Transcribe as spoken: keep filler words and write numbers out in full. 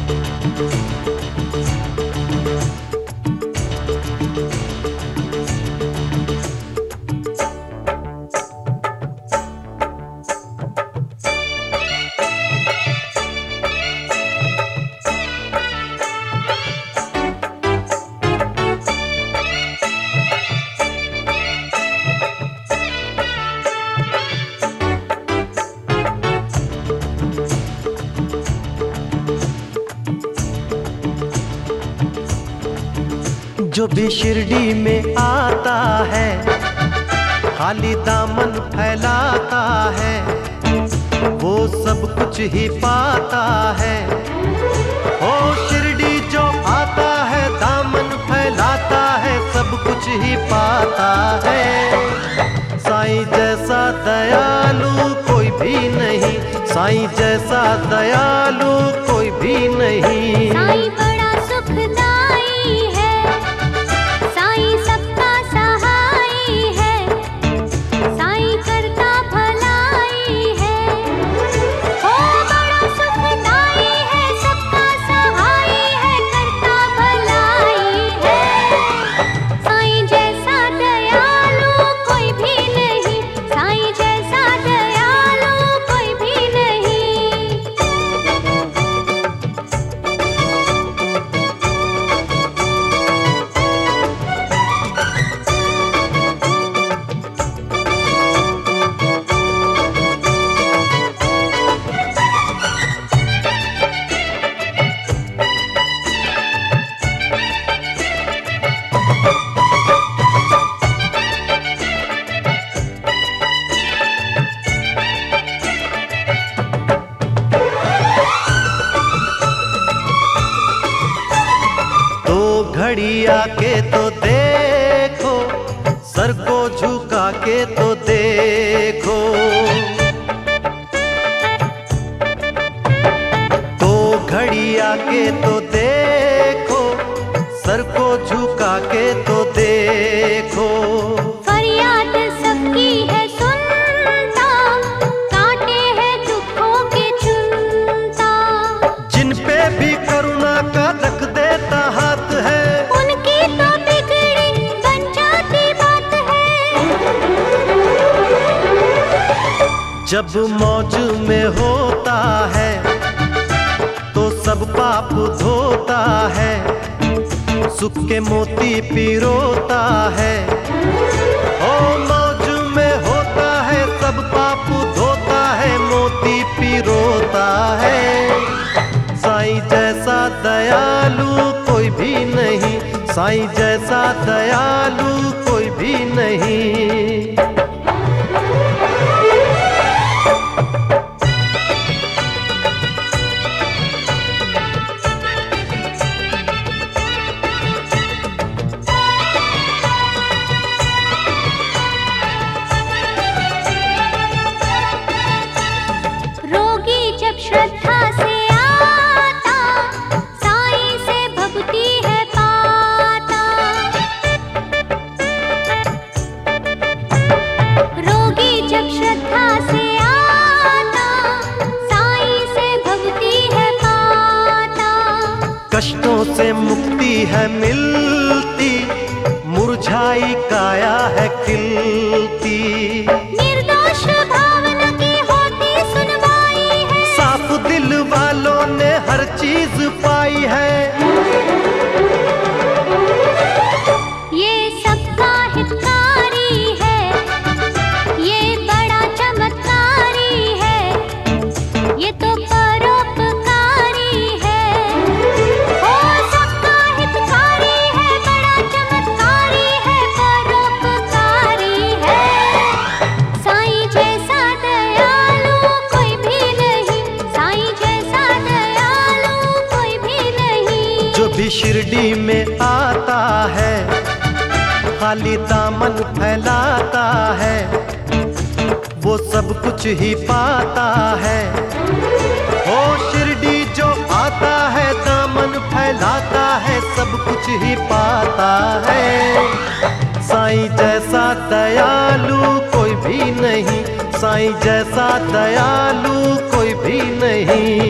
जो भी शिरडी में आता है खाली दामन फैलाता है, वो सब कुछ ही पाता है। ओ शिरडी जो आता है दामन फैलाता है, सब कुछ ही पाता है। साईं जैसा दयालु कोई भी नहीं, साईं जैसा दयालु कोई भी नहीं। साईं बड़ा सुखदाई है, साईं सबका सहाई है, साईं करता भलाई है। ओ बड़ा सुखदाई है, सबका सहाई है, करता भलाई है। साईं जैसा दयालु कोई भी नहीं, साईं जैसा दयालु कोई भी नहीं। घड़ी आके तो देखो, सर को झुका के तो देखो। तो घड़ी आके तो देखो, सर को झुका के तो देखो। फरियाद सबकी है सुनता, काटे हैं दुखों के चुनता। जिन पे भी करुणा का रख देता हाथ है, उनकी तो बिगड़ी बन जाती बात है। जब मौज में होता है तो सब पाप धोता है, सुख के मोती पिरोता है। ओ मौज में होता है सब पाप धोता है, मोती पिरोता है। साईं जैसा दयालु कोई भी नहीं, साईं जैसा दयालु कोई भी नहीं। रोगी जब श्रद्धा से आता, साईं से भक्ति है पाता। रोगी जब श्रद्धा से आता, साईं से भक्ति है पाता। कष्टों से मुक्ति है मिलती, मुरझाई काया है खिलती। निर्दोष भावना की होती सुनवाई है, साफ दिल वालों ने हर चीज पाई है। ये सबका हितकारी है, ये बड़ा चमत्कारी है, ये तो परोपकारी है। ओ सबका हितकारी है, बड़ा चमत्कारी है, परोपकारी है। साईं जैसा दयालु कोई भी नहीं, साईं जैसा दयालु कोई भी नहीं। जो भी शिरडी में आता है खाली दामन फैलाता है, वो सब कुछ ही पाता है। ओ शिरडी जो आता है दामन फैलाता है, सब कुछ ही पाता है। साईं जैसा दयालु कोई भी नहीं, साईं जैसा दयालु कोई भी नहीं।